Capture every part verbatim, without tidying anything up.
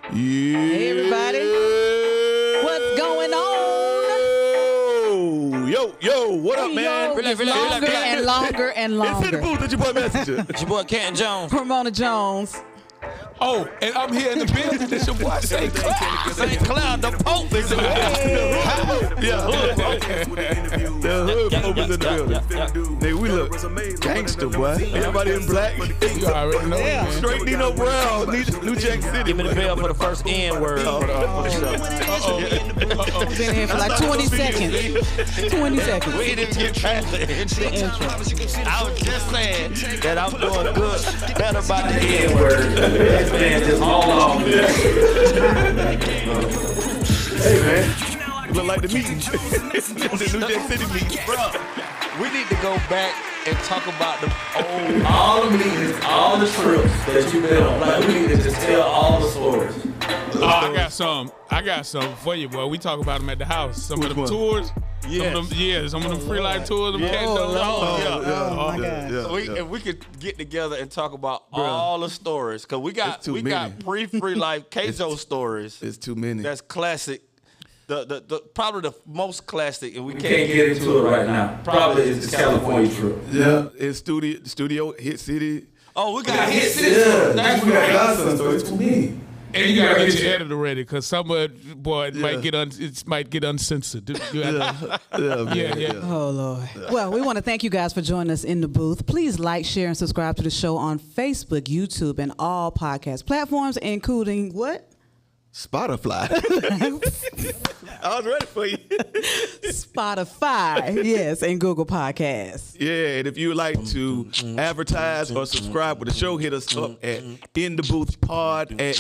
Yeah. Hey, everybody. What's going on? Yo, yo, what up, man? Yo, Relax, it's relax, longer relax. and longer and It's in the longer. booth with your boy Messenger. It's your boy Canton Jones. Ramona Jones. Oh, and I'm here in the building. This your boy Saint Cloud. Saint Cloud, the Pope is in the building. Yeah, hood Pope. The hood Pope is in the building. Nigga, we look gangster, boy. Everybody in black. You already know, Yeah. man. Straight Nino Brown, New, New Jack City. Give me the bell for the first N word. for the- for the show. I've been here for like twenty seconds. twenty seconds. We didn't get past the intro. I was just saying that I'm doing good, better by the N word. This man just all off. Hey, man. Look like the meeting. The New Jack City meeting. Bro, we need to go back and talk about the old, all the meetings, all the trips that you've been on. Like, we need to just tell all the stories. Oh, I got some. I got some for you, boy. We talk about them at the house. Some Which of them one? tours. Yes. Some of them, yeah, some of them free life tours. Them Yeah. cats Oh, don't know. Lord. Yeah. Oh, my yeah, God. yeah, So we, yeah. if we could get together and talk about all the stories, because we got It's too we many. got pre-free life Keizo stories. It's too many. That's classic. The, the the probably the most classic, and we, We can't, can't get into it right now. Probably it's the California trip. Yeah, it's studio, studio, hit city. Oh, we got hit Yeah, That's we got right. Godson, so it's too many. And you gotta get your editor ready, cause some of it, boy, it might get un, it might get uncensored. You have to- Yeah, man, Yeah, yeah. Oh, Lord. Well, we want to thank you guys for joining us in the booth. Please like, share, and subscribe to the show on Facebook, YouTube, and all podcast platforms, including what? Spotify. I was ready for you. Spotify, yes, and Google Podcasts. Yeah, and if you would like to advertise or subscribe with the show, hit us up at intheboothpod at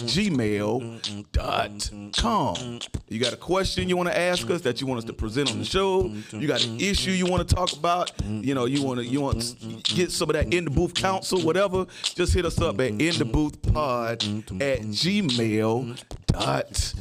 gmail dot com. You got a question you want to ask us that you want us to present on the show? You got an issue you want to talk about? You know, you want to you want to get some of that in the booth counsel, whatever? Just hit us up at intheboothpod at gmail dot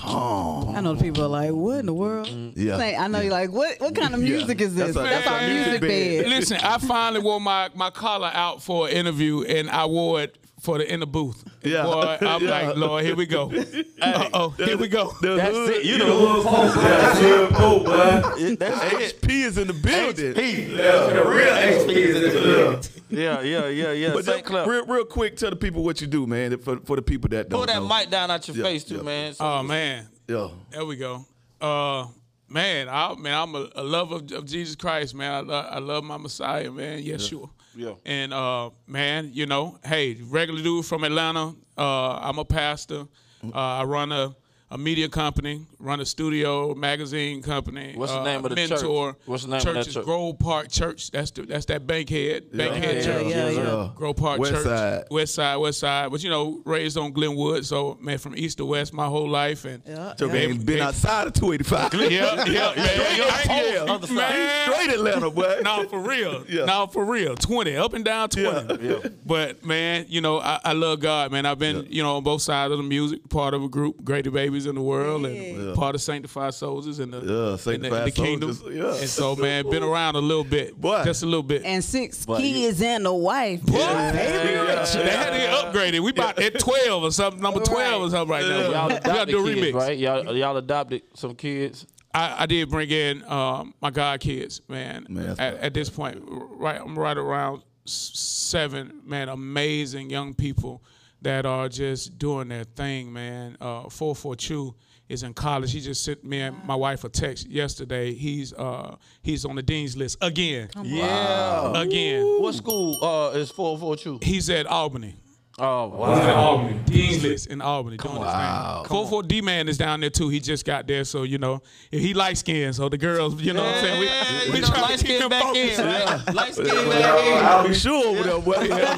com. I know the people are like, what in the world? Yeah. Like, I know you're like, what What kind of Yeah. music is this? That's That's, our- our that's our music music bed. Listen, I finally wore my, my collar out for an interview, and I wore it for the in the booth. Yeah. Boy, I'm Yeah. like, Lord, here we go. Uh oh, here we go. The That's hood- it. You know, That's good, Pope, boy. that's it. H P is in the building. The real H P is in the building. Yeah, yeah, yeah, yeah. But Saint just Cloud. real, real quick, tell the people what you do, man. For, for the people that don't Pull that know. mic down out your Yeah, face too, yeah. man. So Oh man, Yeah. there we go. Uh, man, I man, I'm a, a lover of, of Jesus Christ, man. I, lo- I love my Messiah, man. Yeshua. Yeah. And uh, man, you know, hey, regular dude from Atlanta. Uh, I'm a pastor. Uh, I run a, a media company, run a studio magazine company. What's the uh, name of the church? mentor. What's the name of church that is church? Grove Park Church. That's the, that's that Bankhead Bankhead Yeah, Church. yeah, yeah. Grove Park West Church. Side. West Side, West Side. But you know, raised on Glenwood, so man, from east to west my whole life, and Yeah, So yeah. man, been Hey. outside of two eighty-five. yeah, yeah, man. Yeah. Yeah, man. Straight Atlanta, boy. No, for real. Yeah. No, for real. twenty, up and down twenty. Yeah. But, man, you know, I, I love God, man. I've been, you know, on both sides of the music, part of a group, Greater Babies in the World, and Yeah. part of Sanctified Soldiers in the, Yeah, in the, in Sanctified the kingdom. Soldiers, yeah. And so, man, been around a little bit. Boy. Just a little bit. And six But you- kids and a wife. Boy, baby rich. They had to get upgraded. We about at twelve or something, number twelve or something right now. Y'all We gotta adopted do a kids, remix. right? Y'all, y'all adopted some kids. I, I did bring in um, my god kids, man. Man, that's at, right. at this point, right, I'm right around s- seven, man. Amazing young people that are just doing their thing, man. Uh, four four Chu is in college. He just sent me and my wife a text yesterday. He's uh, he's on the dean's list again, Yeah. again. What school uh, is four four two? He's at Albany. Oh, He's wow. at Albany. Dean's list in Albany doing his Wow. thing. four four D man is down there too. He just got there, so you know he light skinned. So the girls, you know what I'm saying? We, we you know, try light to keep skin him back focused. in, right? Light skin Well, back in. I'll be sure over there, boy. Yeah,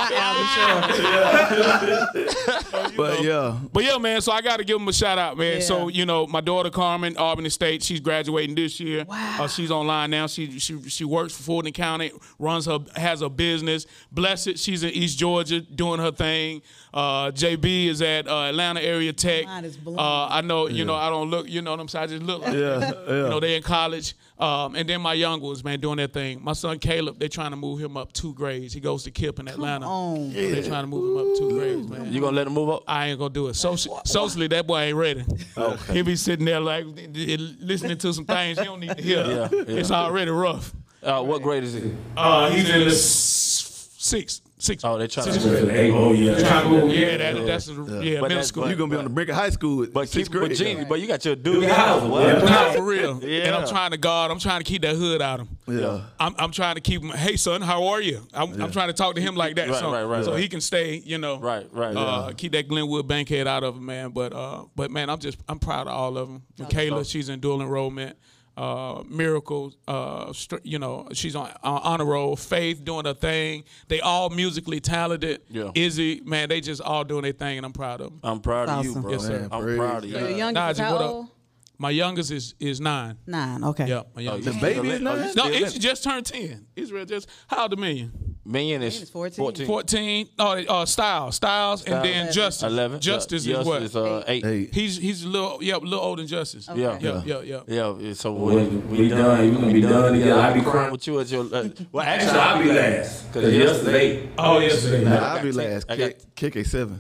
man. But yeah. But yeah, man. So I got to give him a shout out, man. Yeah. So you know, my daughter Carmen, Albany State, she's graduating this year. Wow. Uh, she's online now. She she she works for Fulton County, runs her has a business. Blessed, she's in East Georgia doing her thing. Uh, J B is at uh, Atlanta Area Tech. Mine is blown. Uh, I know, you know, I don't look, you know what I'm saying? I just look like Yeah, that. yeah. You know, they in college. Um, and then my young ones, man, doing their thing. My son Caleb, they trying to move him up two grades. He goes to Kip in Atlanta. on. So they trying to move him up two grades, man. You gonna let him move up? I ain't gonna do it. Soci- socially, that boy ain't ready. Okay. He be sitting there like listening to some things he don't need to hear. Yeah, yeah. It's already rough. Uh, what grade is he? Uh, he's in the s- six. Six. Oh, they trying Six. to. Hey, oh yeah. Trying to move, yeah, that, that's yeah, But middle that's- school. but- You're gonna be on the brink of high school. At But sixth keep, but grade. Gene, but you got your dude Yeah. house. What? Nah, for real. Yeah. And I'm trying to guard. I'm trying to keep that hood out of him. Yeah. I'm, I'm trying to keep him. Hey, son, how are you? I'm, I'm trying to talk to him like that, Right, so, right, right, so right. he can stay. You know, Right, right, Uh, yeah. Keep that Glenwood Bankhead out of him, man. But uh, but man, I'm just I'm proud of all of them. Michaela, she's in dual enrollment. Uh, Miracle, uh, str- you know, she's on uh, honor roll. Faith doing her thing. They all musically talented. Yeah. Izzy, man, they just all doing their thing, and I'm proud of them. I'm proud of you, Awesome. bro. Yes, sir. Man, I'm praise proud of you. Your youngest is Najee, how what up? old? My youngest is is nine. Nine. Okay. Yeah, my Oh, youngest. you baby still is in- oh, you nine? still No, in? Izzy just turned ten. Israel just how old a million? Million is It's fourteen. fourteen. Oh, uh, Styles, Styles, and then Styles. Justice. eleven. Justice yeah, is what? Justice, uh, eight. Hey, He's he's a little yeah, a little older than Justice. Okay. Yeah. Yeah, yeah, yeah. Yeah, yeah, so When we done, you gonna be done together. I'll be crying. with you at your. Uh, well, Actually, actually, I'll be last. Cause yesterday. Oh, yesterday. nah, I I'll got be ten. last. I got- Kick, kick a seven.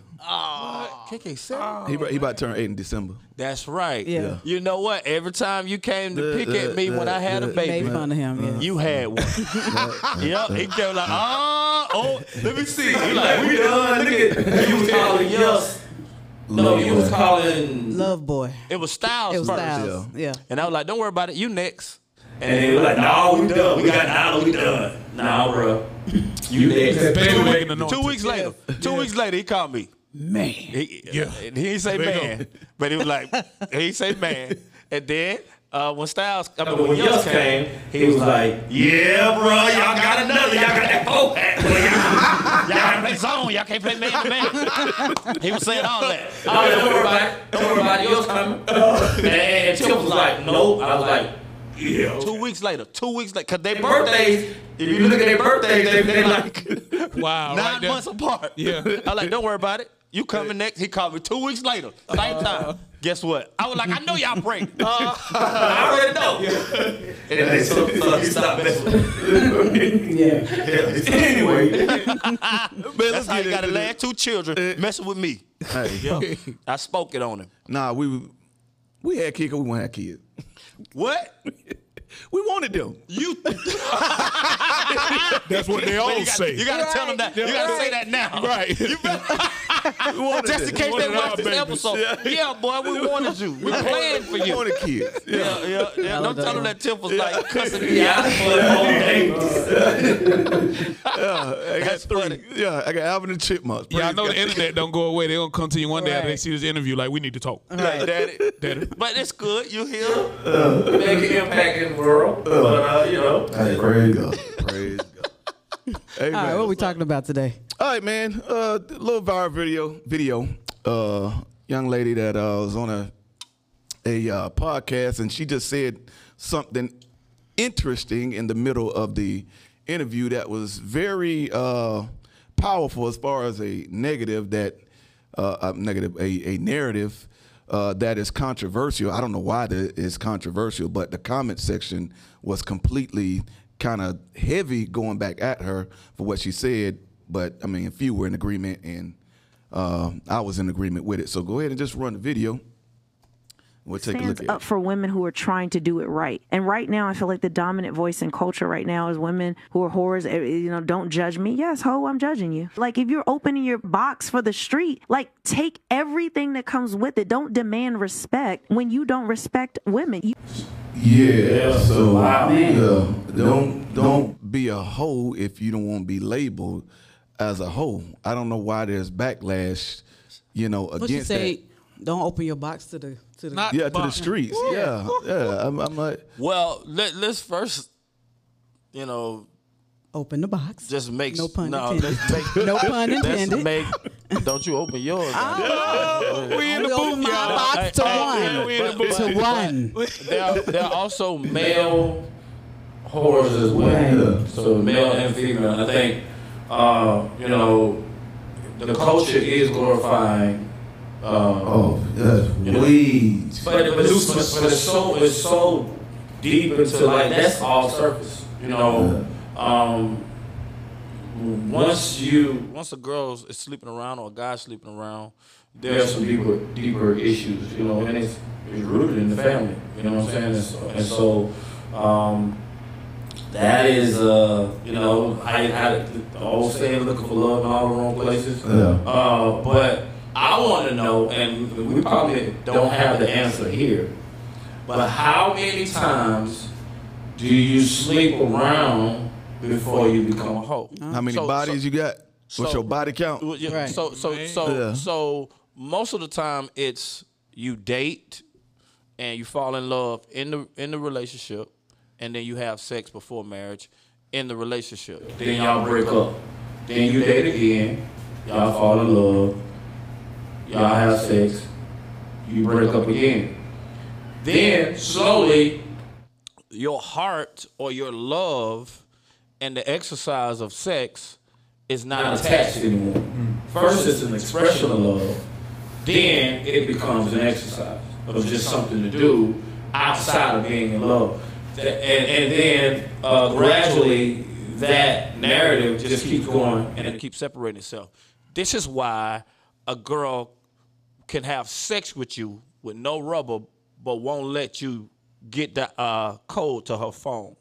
K K seven. He, about- he about to turn eight in December. That's right. Yeah. You know what? Every time you came to The- pick the- at me when the- I had a the- baby, Made fun of him. Yeah. you had one. Yep. He kept like, oh, oh, let me see. You like, We done. Look at you was calling yes. No, you was calling. Love boy. it was Styles It was first. Styles. Yeah. And I was like, don't worry about it. You next. And they were like, no, we done. We got now, we done. Nah, bro. You next. Baby making the noise. Two weeks later, two weeks later, he called me. Man. He, Yeah. and he didn't say There you man, but he was like, he didn't say man. And then uh, when Styles, I mean, But when Yus came, he was like, yeah, bro, y'all got another. Y'all got that four pack. Boy, y'all, y'all gotta play zone, y'all can't play man to man. He was saying all that. Oh, don't worry about it. Don't worry about it. Yours coming. And, and Tim was like, no. I was like, yeah. Two weeks later, two weeks later, cause they Their birthdays, birthdays, if you look at their birthdays, they, they like, Wow. nine right there. months apart. Yeah. I like, don't worry about it. You coming next? He called me two weeks later, same time. Guess what? I was like, I know y'all break. Uh, I already know. And then so, so he stopped messing with me. Yeah. Anyway, Man, That's how he got the last two children messing with me. Hey, I spoke it on him. nah, we we had kids. We want to have kids. What? We wanted them. You? That's what they all you gotta, say. You gotta tell them that. You gotta say that now. Right. You better, We wanted just in them. case One they of watch our this babies. episode. Yeah. boy, we wanted you. We planned for We you. wanted kids. Yeah. Yeah, yeah, yeah. Don't tell them that Tiff was like cussing me yeah, out. I for the whole day. I got That's three. funny. Yeah, I got Alvin and Chipmunks. Yeah, I Praise know the God. internet don't go away. They're gonna come to you one day after they Right. see this interview. Like, we need to talk. Like, daddy. Daddy. But it's good. You here? Make an impact in the world. But, uh, you know. Hey, praise God. Praise God. Hey, All right. man. What are we talking about today? All right, man. Uh, little viral video. Video. Uh, young lady that uh, was on a a uh, podcast, and she just said something interesting in the middle of the interview that was very uh, powerful as far as a negative that uh, a negative a, a narrative uh, that is controversial. I don't know why that is controversial, but the comment section was completely kind of heavy going back at her for what she said. But I mean, a few were in agreement, and uh, I was in agreement with it. So go ahead and just run the video. We'll take a look stands at up it. for women who are trying to do it right. And right now, I feel like the dominant voice in culture right now is women who are whores. eh, You know, don't judge me. Yes, ho, I'm judging you. Like, if you're opening your box for the street, like, take everything that comes with it. Don't demand respect when you don't respect women. You- Yeah. So Wow. yeah, don't don't be a hoe if you don't want to be labeled as a hoe. I don't know why there's backlash, you know, What you against say? that. Don't open your box to the to the. Not Yeah, to the box. streets. Yeah, yeah. I'm, I'm like, Well, let, let's first, you know, Open the box. just make No pun no, intended. let's make, No pun let's intended. make. Don't you open yours? We in the Only open booth, my y'all. box to Hey, one. hey, we in the booth. To one. There are, there are also male. Male whores as well. So male and female. I think, uh, you know, the culture is glorifying Um, Oh, that's weeds. But, but, it's, but it's so it's so deep into like that's all surface, you know. Um, once you Once a girl is sleeping around or a guy's sleeping around, there's some deeper deeper issues, you know, and it's, it's rooted in the family, you know what I'm saying? And so, and so um, that is, uh, you know, I had the old saying, looking for love in all the wrong places. Yeah. Uh, but I want to know, and we probably don't have the answer here, but how many times do you sleep around before you become a hoe? How many So- bodies so- you got? What's so- your body count? Well, yeah, Right. So so Man. so Yeah. so most of the time it's you date and you fall in love in the in the relationship, and then you have sex before marriage in the relationship. Then y'all break up. Then you date again. Y'all fall in love. Y'all have sex. You break up again. Then slowly, Your heart or your love and the exercise of sex is not not attached. attached anymore. First, it's an expression of love. Then it becomes an exercise of just something to do outside of being in love. And, and then uh, gradually, that narrative just keeps going. And it keeps separating itself. This is why a girl can have sex with you with no rubber, but won't let you get the uh, code to her phone.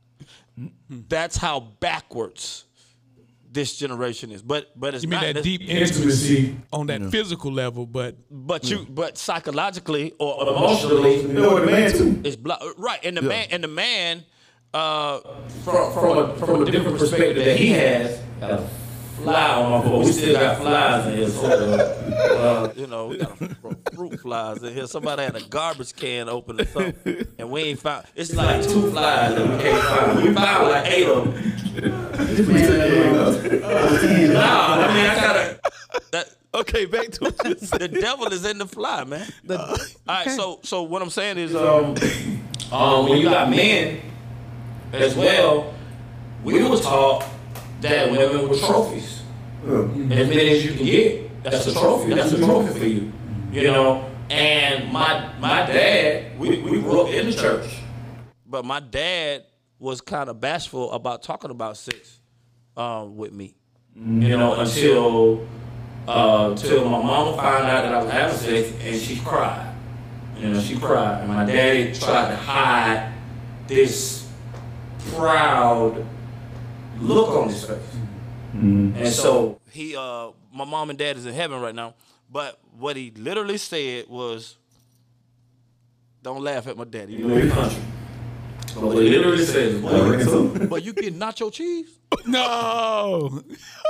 That's how backwards this generation is. But but it's You mean not that this- deep intimacy on that physical level, but But you but psychologically or Emotionally, You know what a man too? it's blo- right. And the man and the man uh, from, from, a, from a different perspective that he has, got a fly on my foot. We still got flies in here. So, uh, you know, we got a fruit flies in here. Somebody had a garbage can open or something, and we ain't found. It's it's like like two flies that we can't find. We found like eight of them. Nah, I mean, I gotta. that. Okay, back to what you said. The devil is in the fly, man. All right, okay. so so what I'm saying is, Um, um, when you got men as well, we were taught that women were trophies. As many as you can get, that's a trophy. That's a trophy for you. You know. And my my dad, we, we grew up in the church. but my dad was kind of bashful about talking about sex um, with me. You know, until uh, until my mama found out that I was having sex, and she cried. You know, she cried, and my daddy tried to hide this proud look on his face. And so, He, uh, my mom and dad is in heaven right now, but what he literally said was, "Don't laugh at my daddy." you know, he country. But what he literally says, boy, But you get nacho cheese? no.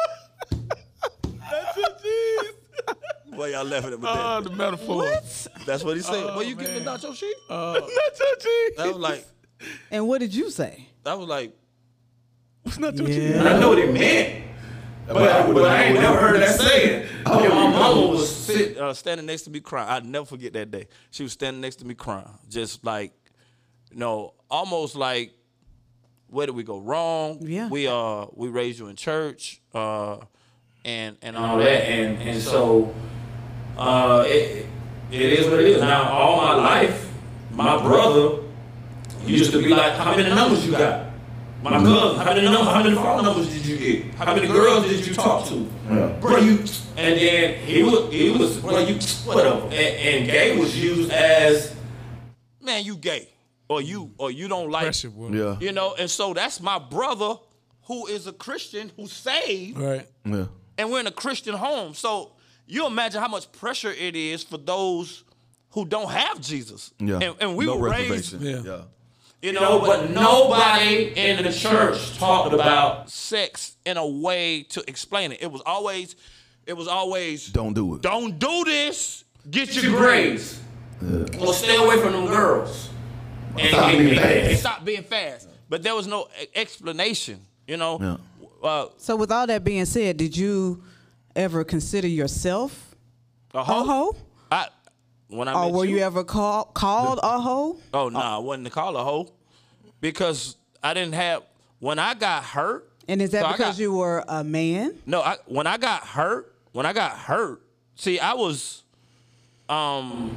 Why y'all laughing at my Oh, daddy? the metaphor. That's what he said. Oh, Well, you get the man. nacho cheese? Nacho cheese. That was like, And what did you say? that was like, What's nacho Yeah. cheese? and I know what it meant. But, but I ain't never heard that saying. Oh, my mama was sit, uh, standing next to me crying. I'd never forget that day. She was standing next to me crying, just like, you know, almost like, where did we go wrong? Yeah. We uh we raised you in church, uh, and and and all that, and and so uh, it it is what it is. Now, all my life, my brother used to be like, "How many numbers you got?" My cousin, "How many numbers? How many phone numbers did you get? How many girls did you talk to?" Bro, you. And then he was he was bro, you whatever. And, and gay was used as man, you gay, or you or you don't like, Pressure, boy. Yeah. you know. And so that's my brother, who is a Christian, who's saved. Right. Yeah. And we're in a Christian home. So you imagine how much pressure it is for those who don't have Jesus. Yeah. And, and we no were raised, reservation. Yeah. Yeah. you you know, know, but nobody in the church talked about sex in a way to explain it. It was always, it was always, Don't do it. don't do this. Get your your grades. grades. Or stay away from them girls. And Stop get being me fast. And fast. stop being fast. But there was no e- explanation, you know. Yeah. Uh, So with all that being said, did you ever consider yourself a a hoe. hoe? I, when I Or met were you, you ever call, called a hoe? Oh no, I wasn't call a hoe because I didn't have when I got hurt. And is that so I because got- you were a man? No, I, when I got hurt, when I got hurt, see, I was, um,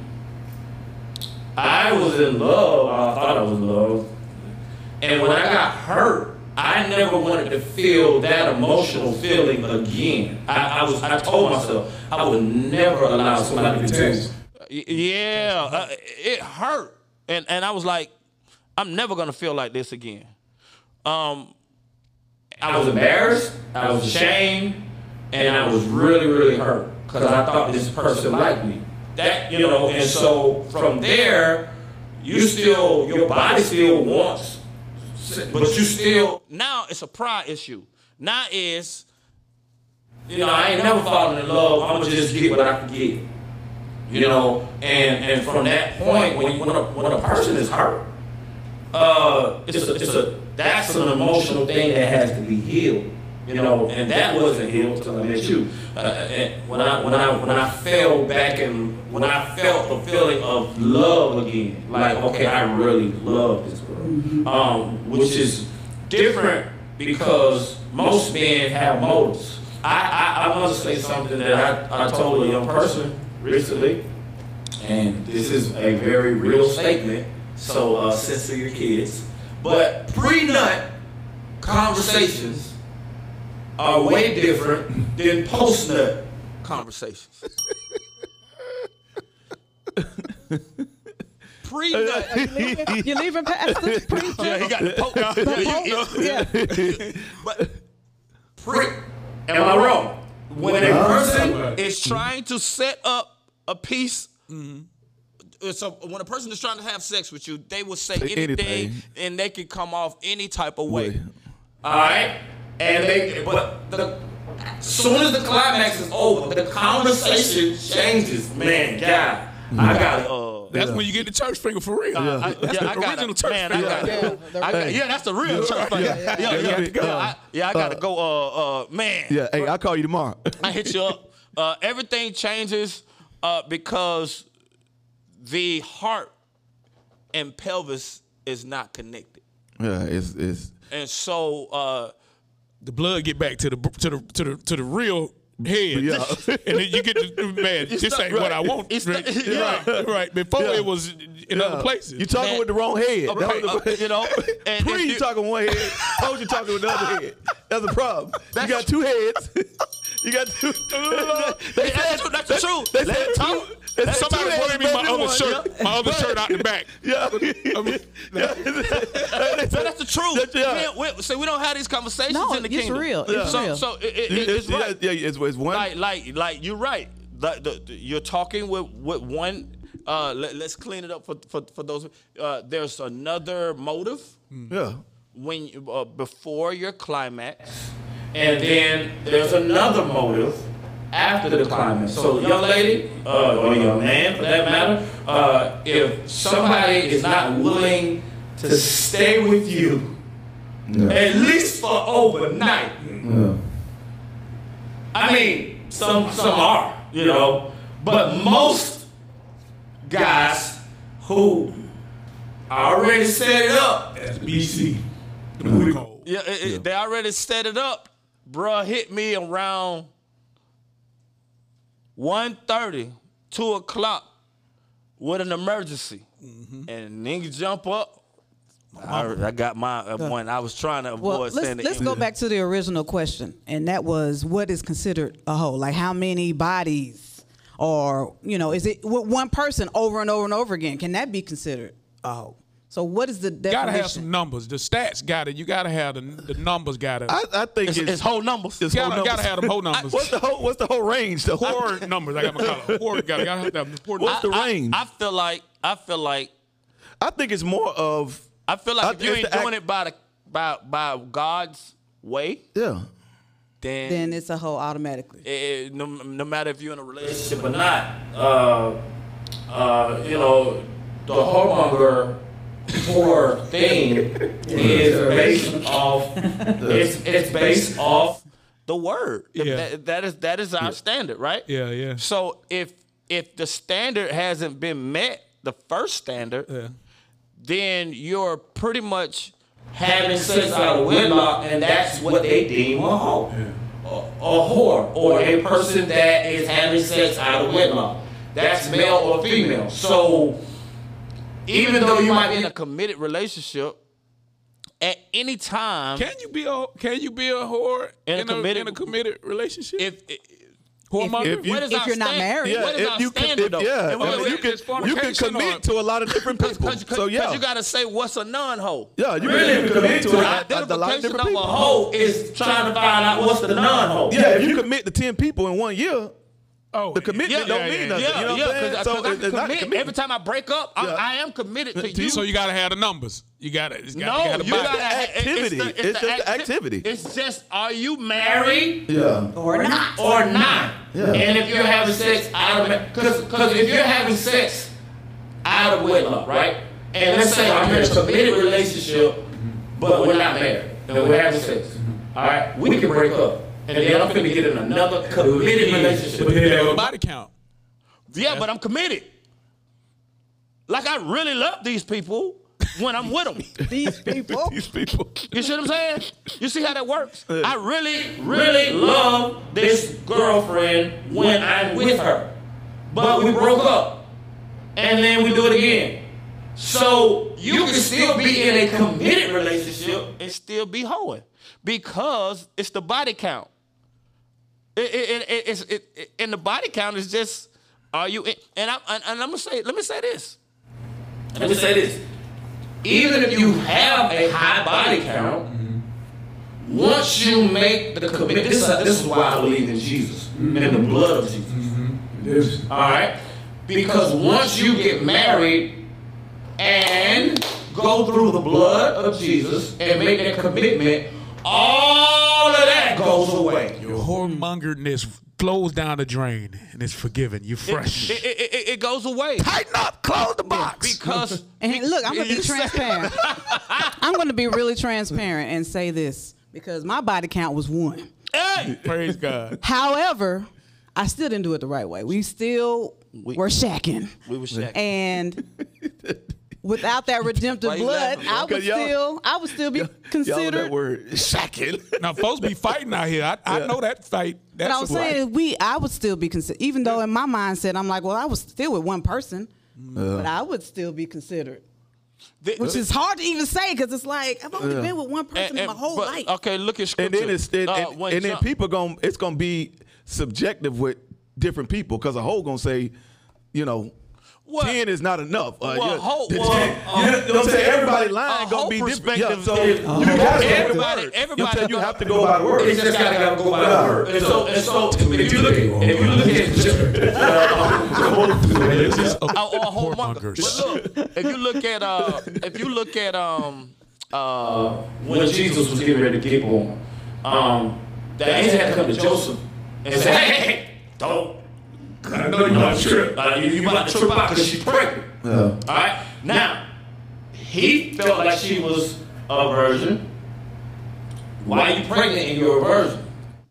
I was in love. I thought I was in love. And when I got hurt, I never wanted to feel that emotional feeling again. I, I was. I told myself I would never allow somebody to do. Yeah, uh, it hurt, and and I was like, I'm never gonna feel like this again. Um, I was embarrassed, I was ashamed, and I was really, really hurt because I thought this person liked me. That you know, and so from there, you still your body still wants, but you still now it's a pride issue. Now is, you know, I ain't never fallen in love. I'm gonna just get what I can get. You know, and and from that point, when when a, when a person is hurt, uh, it's a, it's a that's an emotional thing that has to be healed. You know, and that wasn't healed until I met you. Uh, and when I when I when I fell back and when I felt the feeling of love again, like okay, I really love this girl, um, which is different because most men have motives. I I, I must say something that I, I told a young person recently, and this is a very real statement, so uh, censor your kids. But pre-nut conversations are way different than post-nut conversations. pre-nut. You're leaving past the pre. Yeah, he got the poke. The poke, yeah. But Pre, am I wrong? When a person is trying to set up a piece. Mm-hmm. So when a person is trying to have sex with you, they will say anything, Anything. and they can come off any type of way. all right, and they, but the, as soon as the climax is over, the conversation changes. Man, God, I got it. Uh, That's when you get the church finger for real. I, That's yeah, the I got original a, church man, finger. I got, Yeah, I got, yeah, that's the real church finger. Yeah, yeah, yeah. yeah, yeah, I, yeah, I got to go. Uh, uh, man, Yeah, hey, I'll call you tomorrow. I hit you up. Uh, everything changes uh, because the heart and pelvis is not connected, Yeah, it's it's and so uh, The blood get back to the to the to the to the real head, Yeah. and then you get to man. This stuck- ain't what I want. It's right, stuck- yeah. right, right. Before Yeah. it was in Yeah. other places. You talking Man. with the wrong head. Okay, That was the- uh, you know, and Pre, if you you- talking one head. Post, you talking with the other head. That's the problem. You got two heads. You got two. They that's the truth. That's the truth. They Let said it talk. two. They said Somebody two heads bring me my better than other one. shirt, Yeah. my other shirt out the back. Yeah. I mean, Yeah. So that's the truth. That's- yeah. We, we, so we don't have these conversations No, in the it's kingdom. real. It's so, real. So it, it, it, it's yeah, right. Yeah, it's, it's one. Like, like, like you're right. The, the, the- you're talking with, with one. Uh, let, let's clean it up for for, for those. Uh, there's another motive yeah. when you, uh, before your climax. And then there's another motive after the climax. So, young lady, uh, or young man for that matter, uh, if somebody is not willing to stay with you, at least for overnight, I mean, some some are, you know, but most guys who already set it up as B C, the booty call. Yeah, it, it, they already set it up. Bruh hit me around one thirty, two o'clock with an emergency. Mm-hmm. And niggas jump up. I, I got my uh, one. I was trying to avoid Well, let's, saying the let's N go word. back to the original question, and that was, what is considered a hoe? Like, how many bodies, or you know, is it with one person over and over and over again? Can that be considered a hoe? So, what is the definition? gotta have some numbers. The stats got it. You gotta have the the numbers. Got it. I, I think It's, it's, it's whole numbers. it's You whole gotta, numbers. gotta have them whole numbers. What's the whole What's the whole range? The whole Horror numbers. I got my color. Horror. Gotta gotta have them. What's the I, range? I feel like I feel like I think it's more of I feel like I if you think ain't it's the doing act- it by the by by God's way, yeah. then, Then it's a hoe automatically. it, no, no matter if you're in a relationship But not, uh, uh, you know, the whoremonger whore thing is based off. It's it's based off. the word. Yeah. That, that is that is our standard, right? Yeah, yeah. So if if the standard hasn't been met, the first standard, Yeah. then you're pretty much Having sex out of wedlock, and that's what they deem a hoe, a, a whore, or a person that is having sex out of wedlock. that's male or female. So even though you might be in a committed relationship, at any time, Can you be a Can you be a whore In a in, committed- in a committed relationship? if, if Whoremonger? if you- what is If our you're not stand- married. what is if our you can, standard if, though? yeah, And wait, I mean, wait, you wait, can it's you can fornication commit or- to a lot of different people. Cause, cause, So yeah, 'cause you gotta say what's a non-hoe. yeah, you really can commit to a, a, a lot of Identification different of a people. hoe is trying to find out what's the non-hoe. Yeah, if you commit to ten people in one year, oh, the commitment don't mean nothing. Yeah, you know yeah, what I'm saying? cause, So 'cause I it- it's not commit. commitment. Every time I break up, I'm, Yeah. I am committed to To you. you. So you gotta have the numbers. You gotta. It's no, gotta, you you gotta, gotta have activity. It's, the, It's just the acti- activity. It's just, are you married Yeah. Or not. Or not. Yeah. And if you're having sex out of because because if you're having sex out of wedlock, right? And let's say I'm in a committed relationship, but we're not married and we're having sex. All right, we can break up, and then I'm gonna get in another committed relationship. But then they have a body count. Yeah, but I'm committed. Like I really love these people when I'm with them. These people. These people. You see what I'm saying? You see how that works? I really, Really love this girlfriend when I'm with her, but we broke up, and then we do it again. So you can still be in a committed relationship. and still be hoeing because it's the body count. It, it, it, it, it's, it, it, and the body count is just, are you in, and I'm and I'm gonna say, let me say this. Let me say this. Even if you have a high body count, once you make the commitment, this, is- this is why I believe in Jesus, in the blood of Jesus. All right? Because once you get married and go through the blood of Jesus and make that commitment, all of that goes away. Your whoremongerness flows down the drain and it's forgiven. You fresh. It, it, it, it goes away Tighten up. Close the box. because And look, I'm gonna be You say- transparent. I'm gonna be really transparent and say this because my body count was one. Hey, Praise God. However, I still didn't do it the right way. We still We- were shacking, we was shacking. and without that redemptive Why you blood, laughing, I bro? would 'Cause y'all- still, I would still be Y'all that considered. word shacking. Now, folks be fighting out here. I, I know that fight. But That's I'm a fight. saying we, I would still be considered, even though in my mindset I'm like, well, I was still with one person, but I would still be considered. Th- Which is hard to even say because it's like I've only been with one person and- and- my whole but, life. Okay, look at scripture. And then it's and, Uh, and, when and then John- people going it's gonna be subjective with different people because a whole gonna say, you know, Well- ten is not enough. Uh, well, yeah, whole- the well, ten- uh, you know what I'm saying? Everybody line a gonna whole be different. Yeah, perspective- so you gotta go by the Everybody- word. everybody you, you gonna- have to go by the word. It's just gotta, gotta go by the word. And so, and so if you look at, if you look at, Oh, oh, hold on. But Whoremongers. look, if you look at uh, if you look at um, uh, when Jesus was getting ready to get born, um, the angel had to come to Joseph and say, hey, hey, hey, don't. I know you're about to trip. Uh, you, you about to trip out because she's pregnant. All right? Now, he felt like she was a virgin. Why are you pregnant and you're a virgin?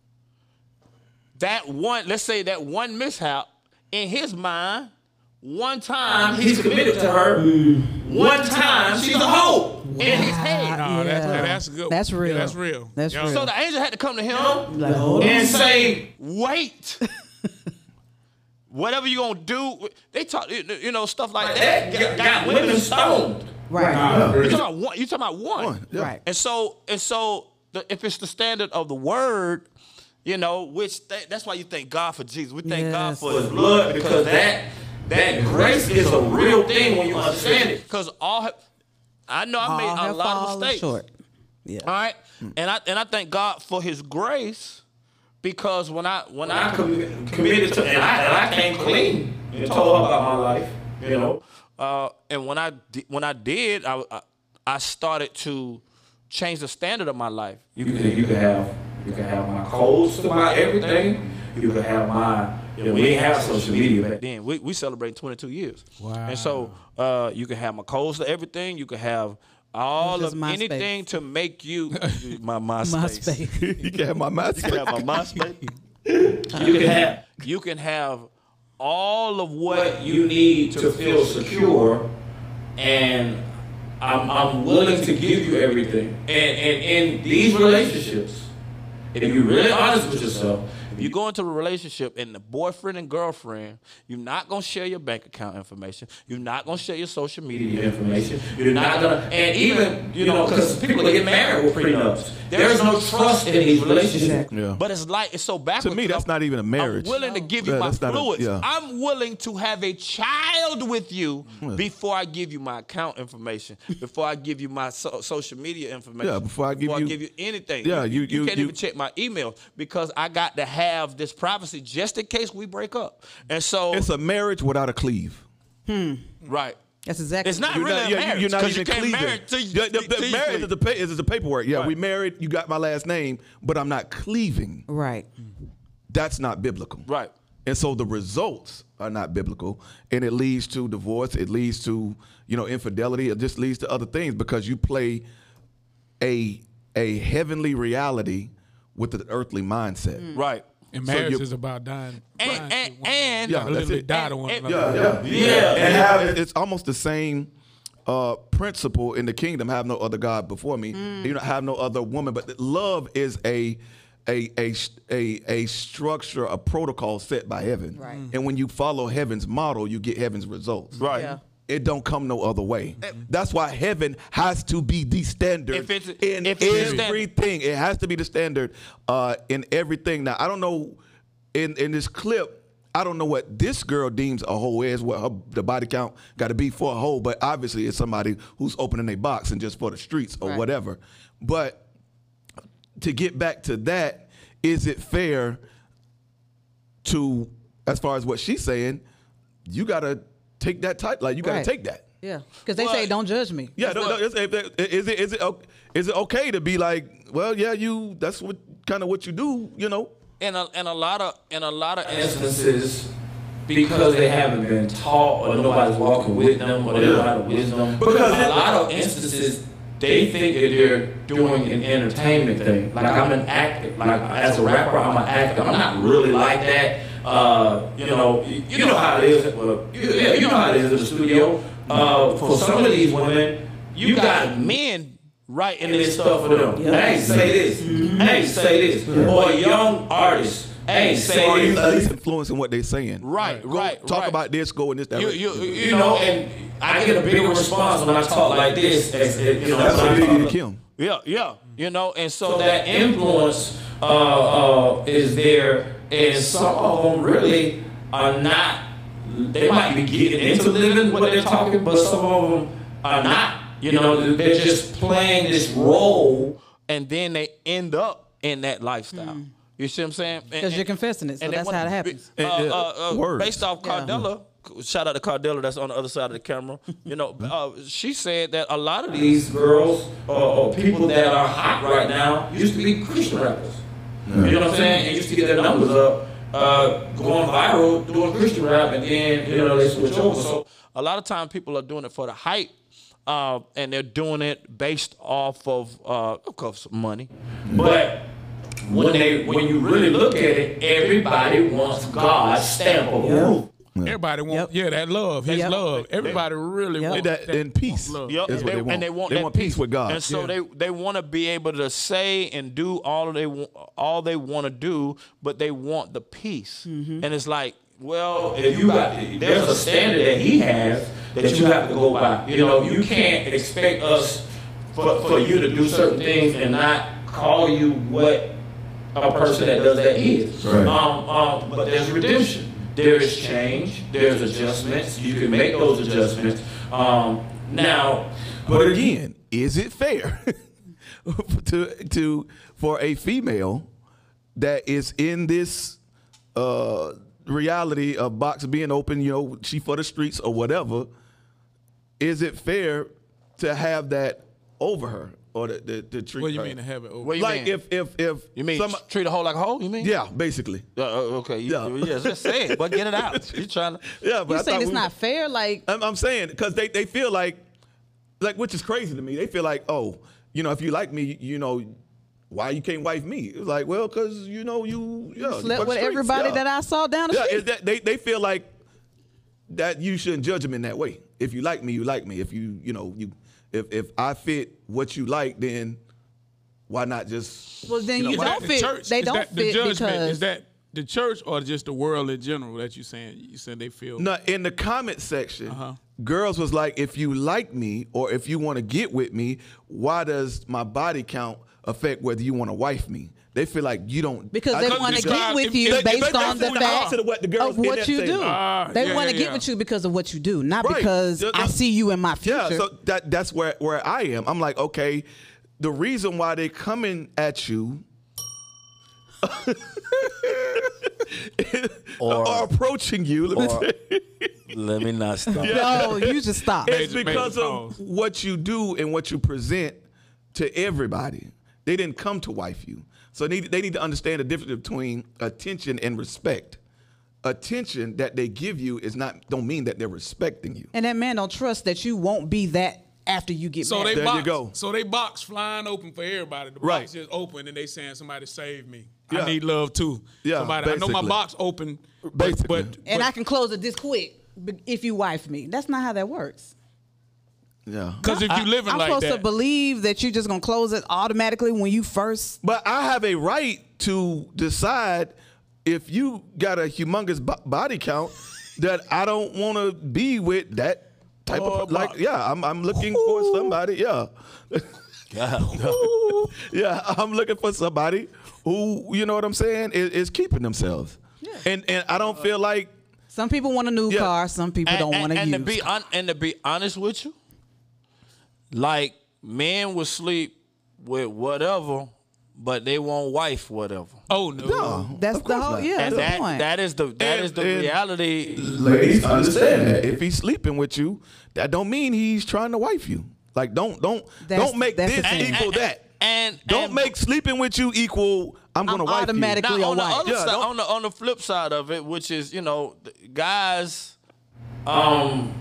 that one, let's say that one mishap in his mind, one time He's committed to her. One time, she's a hoe. in his head. No, that's, Yeah. that's good. That's Yeah, real. that's real. That's Yeah. real. So the angel had to come to him Like, hold on. And say, wait. Whatever you gonna do, they talk, you know, stuff like that. that got, got women stoned. Right. You talking about one? You talking about one? One, yeah. Right. And so, and so, the, if it's the standard of the word, you know, which th- that's why you thank God for Jesus. We thank God Yes. for For His his blood, because that that grace is a real thing when you understand it. because all I know I All made a have lot of fallen mistakes. short. Yeah. All right, and I and I thank God for His grace because when I when I I commi- committed to, and I, and I came clean and told her about my life. You know, uh, and when I di- when I did, I, I I started to change the standard of my life. you can you can have you can have my codes to my everything. You can have my. You know, we didn't have social media back then. Then we we celebrate twenty-two years. Wow. And so uh, you can have my codes to everything. You can have all Just of MySpace. anything to make you my MySpace. MySpace. You can have my mouth. You can have my MySpace. You can have You can have all of what what you need to feel secure, and I'm I'm willing to give you everything. And and in these relationships, if you're really honest with yourself, If you go into a relationship and the boyfriend and girlfriend, you're not gonna share your bank account information. You're not gonna share your social media information. You're not gonna, and even you know, because people that get married with prenups, there's no trust in these relationships. Yeah. But it's like it's so backwards. To me, that's not even a marriage. I'm willing to give you Yeah, my that's not a- fluids. yeah. I'm willing to have a child with you Hmm. before I give you my account information. Before I give you my so- social media information. Yeah, before I give before you- I give you anything. Yeah, you- you- can't you- even check my email because I got to have this privacy just in case we break up. And so It's a marriage without a cleave. right. That's exactly. It's not You're really not, a yeah, marriage you're not 'cause even you can't cleaving. marry till you, Yeah, the, the till you marriage cleave. is the, pa- is the paperwork. Yeah, Right. we married. You got my last name, but I'm not cleaving. Right. That's not biblical. Right. And so the results are not biblical, and it leads to divorce. It leads to you know infidelity. It just leads to other things because you play a a heavenly reality with an earthly mindset. Right. And So marriage you- is about dying. dying And to and, one- and Yeah, gotta that's literally it. die to And- one and- another. Yeah, Yeah. And have, it's almost the same uh, principle in the kingdom. Have no other God before me. You know, have no other woman. But love is a a a a, a structure, a protocol set by heaven. Right. And when you follow heaven's model, you get heaven's results. Right. Yeah. It don't come no other way. That's why heaven has to be the standard If it's- in if it's the standard. everything. It has to be the standard uh, in everything. Now, I don't know, in, in this clip, I don't know what this girl deems a hoe is, what her, the body count got to be for a hoe, but obviously it's somebody who's opening a box and just for the streets or Right. whatever. But to get back to that, is it fair to, as far as what she's saying, you got to take that title, like you got to Right. take that. Yeah. Because they Well, say don't judge me. Yeah, no, no, is, is it is it is it o- is it okay to be like, well, yeah, you that's what kind of what you do, you know? And a, and a lot of and a lot of Instances because they haven't been taught or nobody's walking with them or they don't have the wisdom. Because a lot of instances they think that they're doing an entertainment thing. Like I'm an actor. Like as a rapper, I'm an actor. I'm not really like that. Uh, you know, you, you know how it is. Well, you, yeah, you know how it is in the studio. Uh, for some of these women, you got men right in and this this stuff for them. Hey, say this. Hey, say this. Or a young artist. Hey, Or say at this. least influencing what they're saying. Right, Go right, Talk right. about this, go in this You, direction. you, you, You know, and I get a bigger response when I talk like this. As, as, you know, That's when what I you talk- need to Kim. yeah, yeah. You know, and so, So that that influence uh, uh, is there, and some of them really are not. They might be getting into living what they're talking, but some of them are not. You know, they're just playing this role. and then they end up in that lifestyle. You see what I'm saying? Because you're confessing it, so and they that's wanna how it be- happens. Uh, And, uh, uh, uh, words. based off Yeah. Cardella, shout out to Cardella that's on the other side of the camera. You know, uh, she said that a lot of these These girls or, or people that are hot right now used to be Christian rappers. You know what I'm saying? And used to get their numbers up, uh, going viral, doing Christian rap, and then you know they switch over. So a lot of time people are doing it for the hype, uh, and they're doing it based off of, uh, of course, money. But when they when you really look at it, everybody wants God's stamp of approval. Everybody want, Yep. yeah, that love, his Yep. love. Everybody really Yep. want That, in peace. love. Yep. Is and, what they, they want. and they want They that want peace with God. And so Yeah. they they want to be able to say and do all they wa- all they want to do, but they want the peace. Mm-hmm. And it's like, well, If you got there's a standard that he has that you have to go by. You know, you can't expect us for, for you to do certain things and not call you what a person that does that is. Right. Um, um, but there's redemption. There is change. There's adjustments. You can make those adjustments. Um, now, But again, is it fair to to for a female that is in this uh, reality of box being open, you know, she for the streets or whatever? Is it fair to have that over her or to, to, to treat What do you her? mean to have it over? what you like mean? if if if you mean some, treat a hoe like a hoe? You mean? yeah, basically. Uh, uh, okay. You, Yeah. yeah. Just say it, but get it out. You trying to? Yeah, but You I saying thought it's we- not fair? Like, I'm, I'm saying because they, they feel like, like which is crazy to me. They feel like, oh, you know, if you like me, you know, why you can't wife me? It's like, well, because you know you, yeah, you slept fuck with streets, everybody yeah. that I saw down the Yeah, street. is that they they feel like that you shouldn't judge them in that way. If you like me, you like me. If you you know you if if I fit what you like, then why not just Well, then you know, you why- don't the fit. church, They is don't that, the fit judgment, because is that the church or just the world in general that you saying you saying they feel? No, in the comment section, Uh-huh. girls was like, if you like me or if you want to get with me, why does my body count affect whether you want to wife me? They feel like you don't Because I they couldn't want to describe- get with if- you if- based if- on the if- fact if- what the girls of what in you that do. say. Ah, they yeah, want to yeah, get yeah. with you because of what you do, not Right. because Yeah, I yeah. see you in my future. Yeah, so that that's where where I am. I'm like, okay, the reason why they coming at you Or- or approaching you, let me or- say, Let me not stop. No, you just stop. it's Major- because major of pause. what you do and what you present to everybody. They didn't come to wife you. So they, they need to understand the difference between attention and respect. Attention that they give you is not don't mean that they're respecting you. And that man don't trust that you won't be that after you get So married. they There box, you go. So they box flying open for everybody. The Right. box is open and they saying somebody save me. Yeah. I need love too. Yeah, Somebody, I know my basically. box open. but- Basically. But, and but, I can close it this quick b- if you wife me. That's not how that works. Yeah. because if you living I'm like supposed that, to believe that you're just gonna close it automatically when you first. But I have a right to decide if you got a humongous bo- body count that I don't want to be with that type Oh, of like. my- Yeah, I'm I'm looking for somebody. Yeah, yeah, I'm looking for somebody who you know what I'm saying is, is keeping themselves. And and I don't feel like Some people want a new Yeah. car. Some people And, don't and, want to and use. to be un, and to be honest with you, like men will sleep with whatever, but they won't wife whatever. oh no, no, That's of the course whole not. yeah. And That's that, the point. that is the that And- is the and- reality. Ladies, understand that if he's sleeping with you, that don't mean he's trying to wife you. Like don't don't That's- don't make that's the this thing. equal And- that. and- don't and- make sleeping with you equal. I'm gonna I'm wife automatically- you. Now, on the wife. other Yeah, side, don't- on the on the flip side of it, which is you know, the guys, um,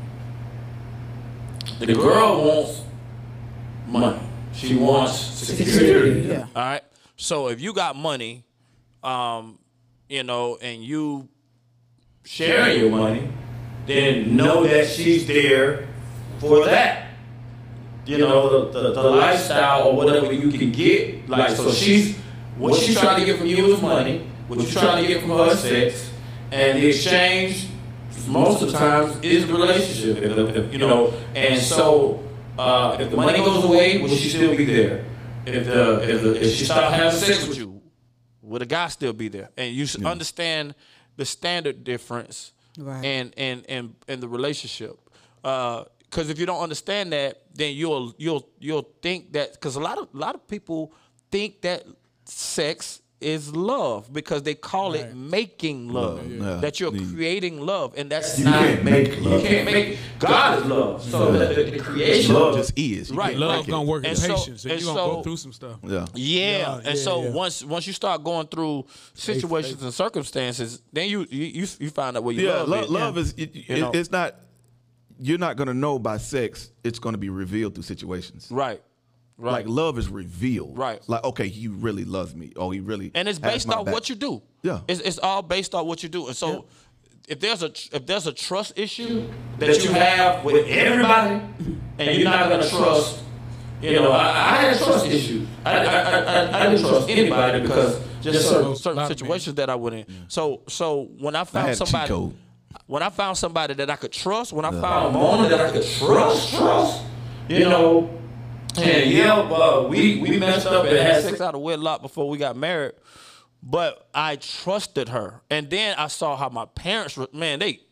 the girl wants money. She wants security. Yeah. All right. So if you got money, um, you know, and you sharing your money, then know that she's there for that. You know, the, the, the lifestyle or whatever you can get. Like, so she's, what she's trying to get from you is money, what you're trying to get from her is sex, and the exchange, most of the times, is the relationship. If, if, if, you know, and so uh, if the money goes away, will she still be there? If the if, the, if she stopped having sex with you, will the guy still be there? And you should understand the standard difference Right. and and and and the relationship. Because if you don't understand that, then you'll you'll you'll think that because a lot of a lot of people think that sex is love because they call it making love. yeah. That you're Yeah. creating love, and that's You not can't make love. You can't make God is love. So the, the, the creation Love just is. You Right. can't love make it. gonna work in And so- patience, and, and you gonna so- go through some stuff. Yeah. Yeah, Yeah, and yeah, so yeah. once once you start going through situations and circumstances, then you you you, you find out where you Yeah, love, love, is. love is it, You it- know. it's not. You're not gonna know by sex. It's gonna be revealed through situations. right, right, Like love is revealed. Right. Like okay, he really loves me. Oh, he really. and it's has based my off back. what you do. Yeah. it's it's all based off what you do, and so. If there's a if there's a trust issue that you have with everybody, and you're not gonna trust, you know, I, I had trust issues. I, I, I, I didn't trust anybody because just certain, certain Lot of men. situations that I went in. So so when I I found had a cheat somebody, code. when I found somebody that I could trust, when I found a Mona that I could trust, trust, you know, and yeah, uh, we we messed up and had sex out of wedlock before we got married. But I trusted her, and then I saw how my parents were. Man, they.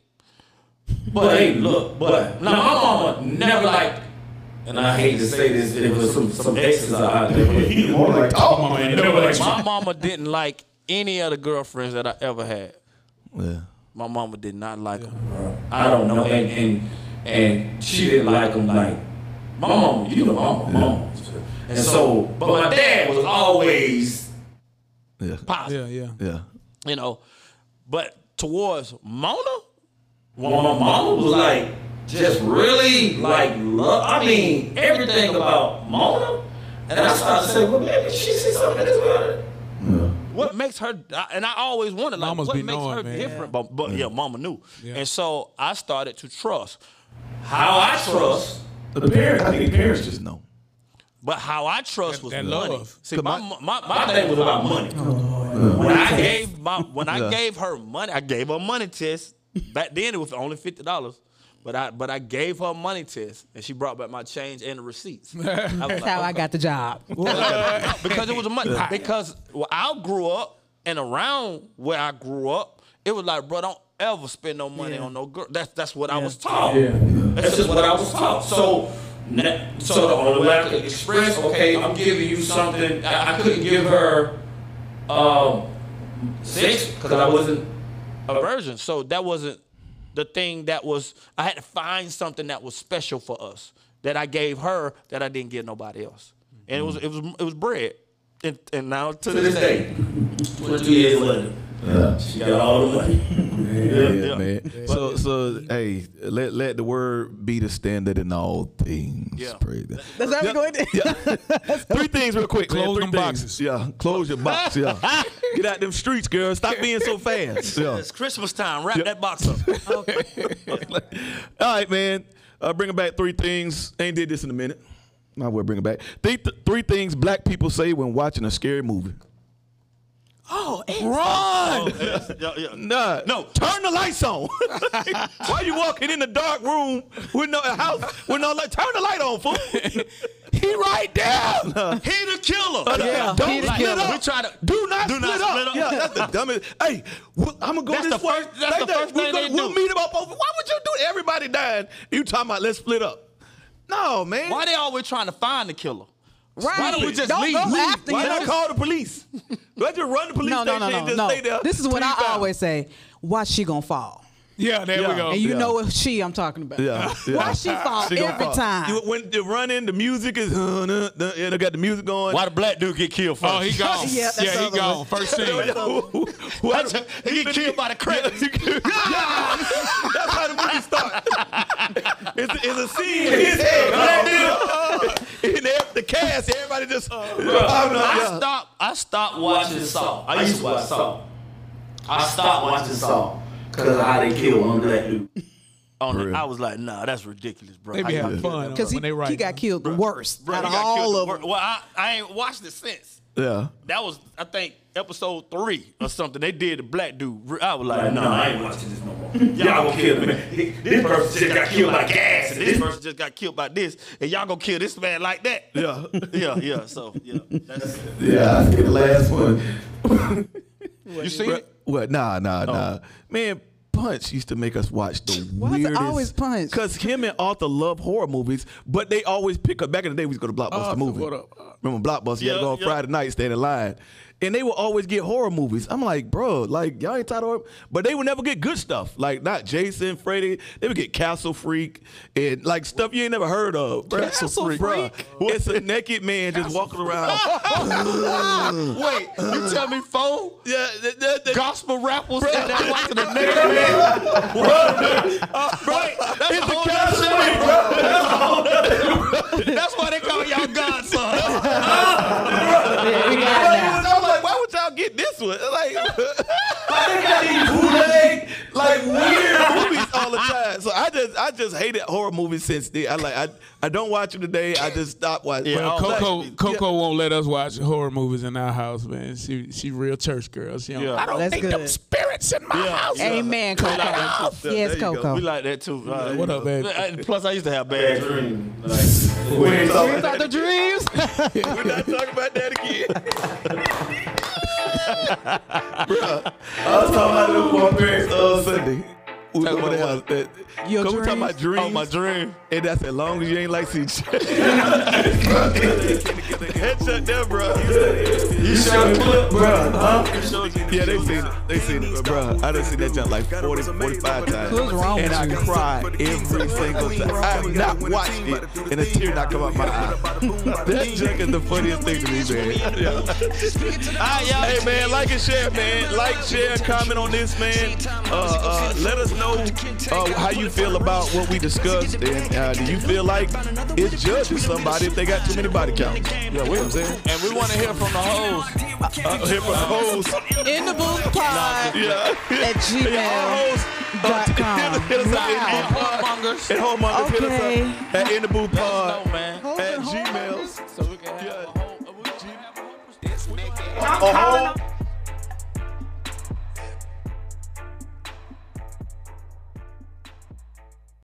But hey, look, but now my mama never liked. And I hate to say this, it was some some exes out there. But he more like, oh, mama ain't never liked my mama didn't like any of the girlfriends that I ever had. Yeah. My mama did not like them. I don't know, and and and she didn't like them. Like my mama, you know, my mama. And so, but my dad was always Yeah. positive. Yeah, yeah. Yeah. You know, but towards Mona, when my mama was like, just really like love. I mean, everything about Mona. And I started to say, well, maybe she sees something that's about it. What makes her, and I always wondered, like, Mamas what be makes knowing, her man. different? But, but yeah, Mama knew. Yeah. And so I started to trust. How I trust, The parents, I think the parents just know. but how I trust was that money. love. See, my, my, my, my thing was about money. Oh, When I gave my when I Yeah. gave her money, I gave her a money test. Back then it was only fifty dollars. But I but I gave her a money test and she brought back my change and the receipts. I was That's like, how I okay. got the job. Because it was a money. Because well, I grew up and around where I grew up, it was like, bro, don't ever spend no money Yeah. on no girl. That's that's what I Yeah. was taught. Yeah. That's just what I was taught. So, Na- So the only way I could express, okay, I'm giving you something. I, I couldn't give her um, sex because I wasn't. a virgin. So that wasn't the thing that was. I had to find something that was special for us that I gave her that I didn't give nobody else. And it was it was it was bread. And, and now to, To this day, twenty-two years later, Yeah. she got all the money. Yeah, yeah. man. So, so, hey, let let the word be the standard in all things. Yeah. Praise God. That's how we going to. Yeah. Three things real quick. man. Close Three them things. boxes. Yeah. Close your box. Yeah. Get out them streets, girl. Stop being so fast. Yeah. it's Christmas time. Wrap that box up. All right, man. Uh, bring back three things. Ain't did this in a minute. Might well bring it back. Three, th- three things black people say when watching a scary movie. Oh, Run! Yeah, yeah. Nah. No. Turn the lights on. Why you walking in the dark room with no house with no light? Turn the light on, fool. He right there. He the killer. Yeah, Don't he the split killer. up. We try to do not, do split, not up. split up. Yeah, that's the dumbest. Hey, I'm gonna go That's this the way. first- that's Like the that. first We're thing gonna- they We'll do. meet up over. Why would you do that? Everybody dying. You talking about let's split up? No, man. Why they always trying to find the killer? right. Why don't we just don't leave? go Leave. after Why you. not call the police? Let's just run the police No, no, station no, and no, just no. stay there. This is what till you I found. always say. Watch she gonna fall. Yeah, there Yeah. we go. And you Yeah. know what she I'm talking about. Yeah, yeah. Why she fall She gonna every fall. time? You, when you run in, the music is, uh, uh, uh, yeah, they got the music going. Why the black dude get killed first? Oh, he gone. Yeah, that's the yeah, he other gone. one. First scene. Why That's the- a- he get killed by the credits. Yeah, that's how the movie starts. It's, a- it's a scene in his head. In the, the cast, everybody just. oh, no, I yeah. stopped. I stopped watching Saw. I used to watch Saw. I stopped watching Saw because of how they kill one black dude. on For it. real. I was like, nah, that's ridiculous, bro. They be How you- having fun Because he, when they write. he got killed the worst Bro, out he of got killed all the of wor- them. Well, I, I ain't watched it since. Yeah. That was, I think, episode three or something. They did the black dude. I was like, Like, no, no, I I ain't ain't watching. watching this no more. Y'all gonna kill me. This person just got killed by gas. And this person just got killed by this, and y'all gonna kill this man like that? Yeah. yeah, yeah. So yeah, that's, Yeah, I see the last one. you seen it? What? Nah, nah, nah. Man, Punch used to make us watch the Why is it weirdest. always Punch? Because him and Arthur love horror movies, but they always pick up. Back in the day, we used to go to Blockbuster Arthur, movie. what up? Remember Blockbuster? You had to Yeah, go on yeah. Friday night, stand in line. And they would always get horror movies. I'm like, bro, like, y'all ain't tired of horror. But they would never get good stuff. Like, not Jason, Freddy. They would get Castle Freak and, like, stuff you ain't never heard of. Bro. Castle Bruh, Freak? It's a naked man just walking around. Wait, you tell me, four Yeah, the, the, the, gospel rappers and that watching the naked man? Right, that's it's a whole the Castle nother Freak, thing, bro. That's why they call y'all godsons. Yeah, we got it now. I'm like, why would y'all get this one? Like, they got these bootleg, like weird movies all the time. So I just, I just hated horror movies since then. I like, I, I don't watch them today. I just stopped watching. Yeah, Well, Coco, like, Coco won't let us watch horror movies in our house, man. She she real church girl. She don't, Yeah. I don't That's think good. them spirits in my house. Amen, Coco. Yeah, Yes, there you go. Coco. We like that too. Uh, What up, baby? and Plus, I used to have bad dreams. Dream. Like, we ain't talking Dreams are the dreams. We're not talking about that again. Bruh, I was talking about this with my parents uh, Sunday. We Talk over about the what? house. That, Your Cause we talking dreams? about dreams. Oh, my dream. And that's as long as you ain't like C J. Headshot there, bro. You showed the clip, bro. Huh? Yeah, they seen it. They seen it, bro. I done seen that jump like forty, forty-five times. What's wrong and with I you? cried every single time. I have not watched it and a tear not come out my eye. That junk is the funniest thing to me, man. Yeah. Ah, y'all. Hey, man, like and share, man. Like, share, comment on this, man. Uh, uh, let us know uh, how you feel about what we discussed. And uh, do you feel like it's judging somebody if they got too many body counts? Yeah, you know what I'm saying? And we want to hear from the hoes. Uh, hear from the hoes. In the booth pod Yeah. at gmail dot com. Hit us up Wow. at Whoremongers. At Whoremongers, hit us Okay. up at In the Booth Let us Pod know, man. at